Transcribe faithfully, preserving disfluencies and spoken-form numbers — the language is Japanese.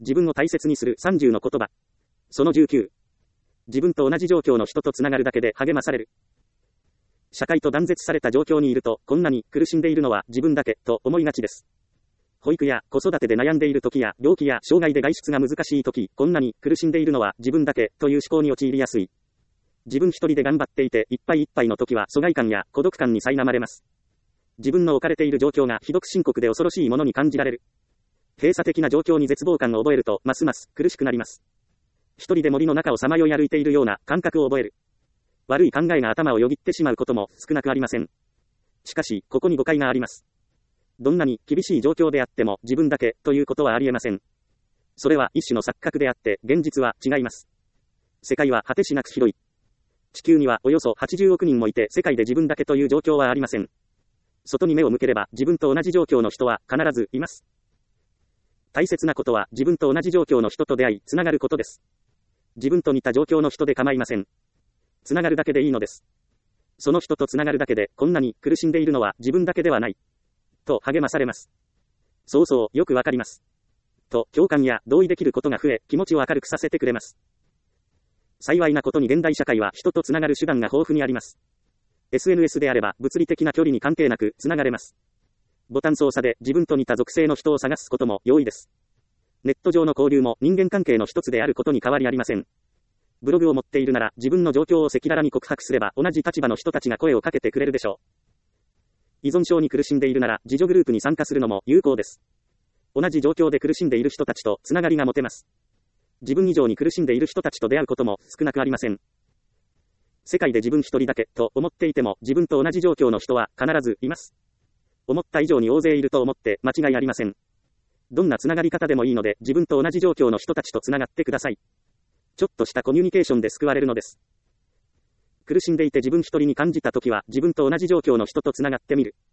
自分を大切にするさんじゅうの言葉。そのじゅうきゅう。自分と同じ状況の人とつながるだけで励まされる。社会と断絶された状況にいると、こんなに苦しんでいるのは自分だけ、と思いがちです。保育や子育てで悩んでいる時や、病気や障害で外出が難しい時、こんなに苦しんでいるのは自分だけ、という思考に陥りやすい。自分一人で頑張っていて、いっぱいいっぱいの時は疎外感や孤独感に苛まれます。自分の置かれている状況がひどく深刻で恐ろしいものに感じられる。閉鎖的な状況に絶望感を覚えると、ますます苦しくなります。一人で森の中をさまよい歩いているような感覚を覚える。悪い考えが頭をよぎってしまうことも少なくありません。しかし、ここに誤解があります。どんなに厳しい状況であっても自分だけということはありえません。それは一種の錯覚であって、現実は違います。世界は果てしなく広い。地球にはおよそはちじゅうおくにんもいて、世界で自分だけという状況はありません。外に目を向ければ自分と同じ状況の人は必ずいます。大切なことは自分と同じ状況の人と出会い、つながることです。自分と似た状況の人で構いません。つながるだけでいいのです。その人とつながるだけで、こんなに苦しんでいるのは自分だけではない。と励まされます。そうそう、よくわかります。と、共感や同意できることが増え、気持ちを明るくさせてくれます。幸いなことに現代社会は人とつながる手段が豊富にあります。エスエヌエス であれば物理的な距離に関係なくつながれます。ボタン操作で自分と似た属性の人を探すことも容易です。ネット上の交流も人間関係の一つであることに変わりありません。ブログを持っているなら自分の状況を赤裸々に告白すれば同じ立場の人たちが声をかけてくれるでしょう。依存症に苦しんでいるなら自助グループに参加するのも有効です。同じ状況で苦しんでいる人たちとつながりが持てます。自分以上に苦しんでいる人たちと出会うことも少なくありません。世界で自分一人だけと思っていても自分と同じ状況の人は必ずいます。思った以上に大勢いると思って間違いありません。どんなつながり方でもいいので自分と同じ状況の人たちとつながってください。ちょっとしたコミュニケーションで救われるのです。苦しんでいて自分一人に感じたときは自分と同じ状況の人とつながってみる。